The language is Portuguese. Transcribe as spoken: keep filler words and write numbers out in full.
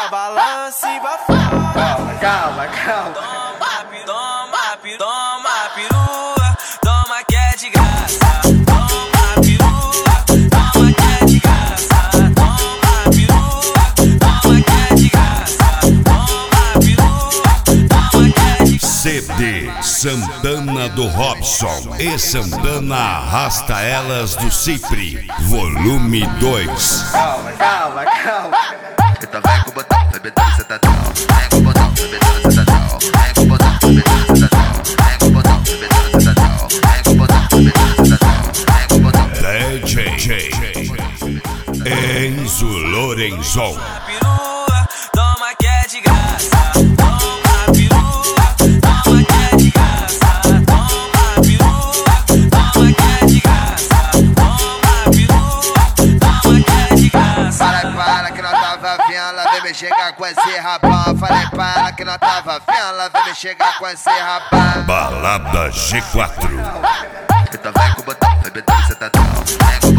só balança e vai fora. Calma, calma, calma. Toma, toma, toma perua, toma que é de graça. Toma perua, toma que é de graça. Toma perua, toma que é de graça. Toma perua, toma que é de graça. C D Santana do Robson e Santana Arrasta Elas do Cipri, volume dois. Calma, calma, calma. Então vem com o botão, vai betando sentadão. Vem com o botão, vai betando sentadão. Vem com o botão, vai betando sentadão. Vem com o botão, vai betando sentadão. Vem com o botão, vai betando sentadão. Vem com o botão. D J Enzo Lorenzon. Toma perua, toma que é de graça. Toma perua, toma que é de graça. Toma perua, toma que é de graça. Toma perua, toma que é de graça. Falei pra ela que não tava vendo, ela vem me chegar com esse rapão. Falei pra ela que não tava vendo, ela vem me chegar com esse rapão. Balada G quatro. Então vem com o botão, vai betando sentadão. Vem com o